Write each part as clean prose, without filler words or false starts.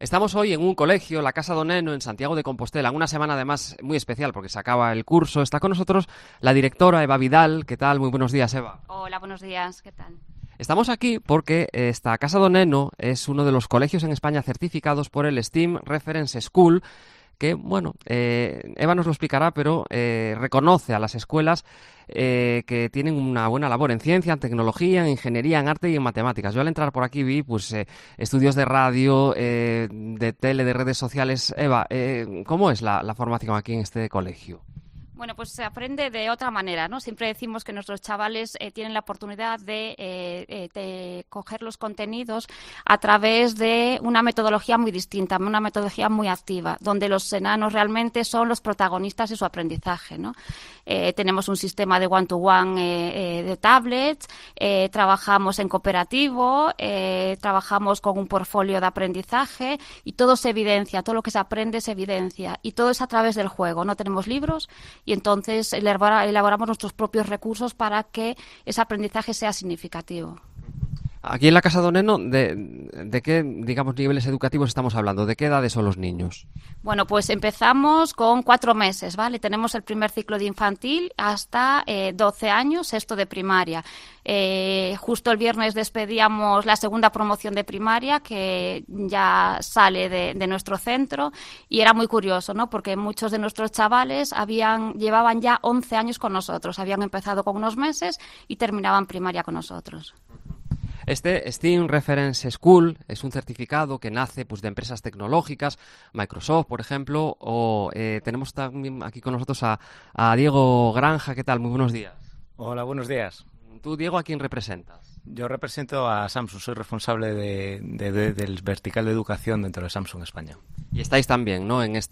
Estamos hoy en un colegio, la Casa do Neno, en Santiago de Compostela, una semana además muy especial porque se acaba el curso. Está con nosotros la directora Eva Vidal. ¿Qué tal? Muy buenos días, Eva. Hola, buenos días. ¿Qué tal? Estamos aquí porque esta Casa do Neno es uno de los colegios en España certificados por el STEAM Reference School, que, bueno, Eva nos lo explicará, pero reconoce a las escuelas que tienen una buena labor en ciencia, en tecnología, en ingeniería, en arte y en matemáticas. Yo al entrar por aquí vi pues estudios de radio, de tele, de redes sociales. Eva, ¿cómo es la formación aquí en este colegio? Bueno, pues se aprende de otra manera, ¿no? Siempre decimos que nuestros chavales tienen la oportunidad de coger los contenidos a través de una metodología muy distinta, una metodología muy activa, donde los enanos realmente son los protagonistas de su aprendizaje, ¿no? Tenemos un sistema de one-to-one de tablets, trabajamos en cooperativo, trabajamos con un portfolio de aprendizaje y todo se evidencia, todo lo que se aprende se evidencia y todo es a través del juego. No tenemos libros y entonces elaboramos nuestros propios recursos para que ese aprendizaje sea significativo. Aquí en la Casa do Neno, ¿de qué, digamos, niveles educativos estamos hablando? ¿De qué edades son los niños? Bueno, pues empezamos con 4 meses, ¿vale? Tenemos el primer ciclo de infantil hasta 12 años, sexto de primaria. Justo el viernes despedíamos la segunda promoción de primaria que ya sale de nuestro centro y era muy curioso, ¿no? Porque muchos de nuestros chavales llevaban ya 11 años con nosotros, habían empezado con unos meses y terminaban primaria con nosotros. Este STEAM Reference School es un certificado que nace pues, de empresas tecnológicas, Microsoft, por ejemplo, o tenemos también aquí con nosotros a Diego Granja. ¿Qué tal? Muy buenos días. Hola, buenos días. ¿Tú, Diego, a quién representas? Yo represento a Samsung, soy responsable del vertical de educación dentro de Samsung España. Y estáis también, ¿no?, en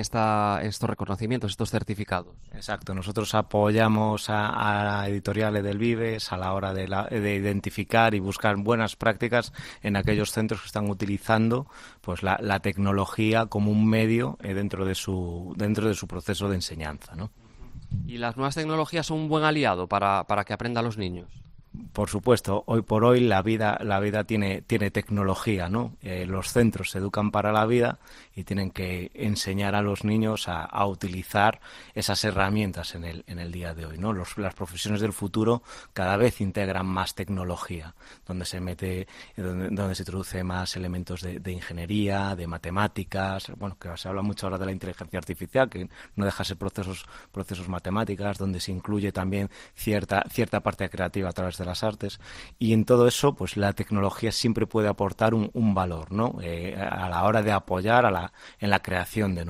estos reconocimientos, estos certificados. Exacto, nosotros apoyamos a editoriales del Vives a la hora de identificar y buscar buenas prácticas en aquellos centros que están utilizando pues la tecnología como un medio dentro de su proceso de enseñanza, ¿no? ¿Y las nuevas tecnologías son un buen aliado para que aprendan los niños? Por supuesto, hoy por hoy la vida tiene tecnología, ¿no? Los centros se educan para la vida y tienen que enseñar a los niños a utilizar esas herramientas en el día de hoy, ¿no? Las profesiones del futuro cada vez integran más tecnología, donde se introduce más elementos de ingeniería, de matemáticas, bueno, que se habla mucho ahora de la inteligencia artificial, que no deja de ser procesos matemáticas, donde se incluye también cierta parte creativa a través de las artes, y en todo eso pues la tecnología siempre puede aportar un valor, ¿no? A la hora de apoyar en la creación de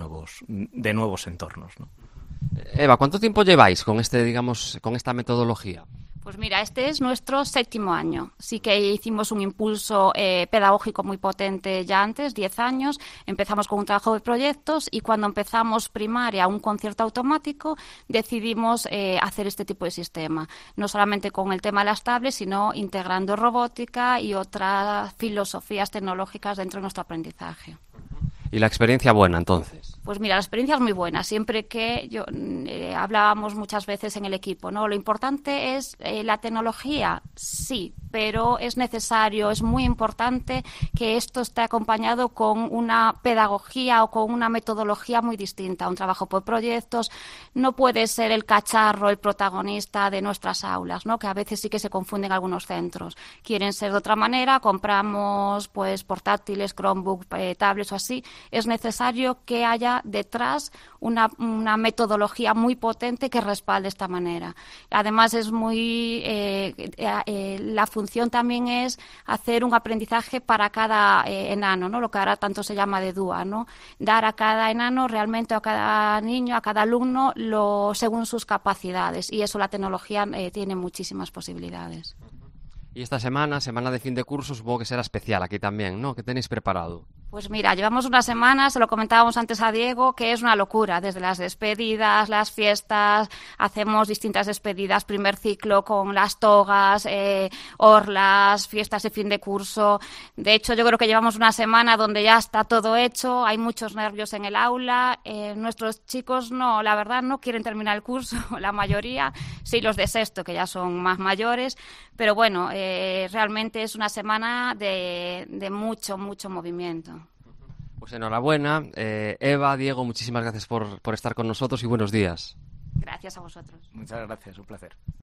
nuevos entornos, ¿no? Eva, ¿cuánto tiempo lleváis con con esta metodología? Pues mira, este es nuestro 7º año. Sí que hicimos un impulso pedagógico muy potente ya antes, 10 años. Empezamos con un trabajo de proyectos y cuando empezamos primaria, un concierto automático, decidimos hacer este tipo de sistema. No solamente con el tema de las tablets, sino integrando robótica y otras filosofías tecnológicas dentro de nuestro aprendizaje. ¿Y la experiencia buena, entonces? Pues mira, la experiencia es muy buena. Siempre que hablábamos muchas veces en el equipo, ¿no? Lo importante es la tecnología, sí, pero es necesario, es muy importante que esto esté acompañado con una pedagogía o con una metodología muy distinta. Un trabajo por proyectos no puede ser el cacharro, el protagonista de nuestras aulas, ¿no? Que a veces sí que se confunden algunos centros. Quieren ser de otra manera, compramos pues portátiles, Chromebook, tablets o así. Es necesario que haya detrás una metodología muy potente que respalde esta manera. Además es muy la función también es hacer un aprendizaje para cada enano, ¿no? Lo que ahora tanto se llama de DUA, ¿no? Dar a cada enano realmente, a cada niño, a cada alumno según sus capacidades, y eso la tecnología tiene muchísimas posibilidades. Y esta semana de fin de curso, supongo que será especial aquí también, ¿no? ¿Qué tenéis preparado? Pues mira, llevamos unas semanas, se lo comentábamos antes a Diego, que es una locura, desde las despedidas, las fiestas, hacemos distintas despedidas, primer ciclo con las togas, orlas, fiestas de fin de curso. De hecho, yo creo que llevamos una semana donde ya está todo hecho, hay muchos nervios en el aula, nuestros chicos la verdad no quieren terminar el curso, la mayoría, sí los de sexto, que ya son más mayores, pero bueno, realmente es una semana de mucho movimiento. Pues enhorabuena. Eva, Diego, muchísimas gracias por estar con nosotros y buenos días. Gracias a vosotros. Muchas gracias, un placer.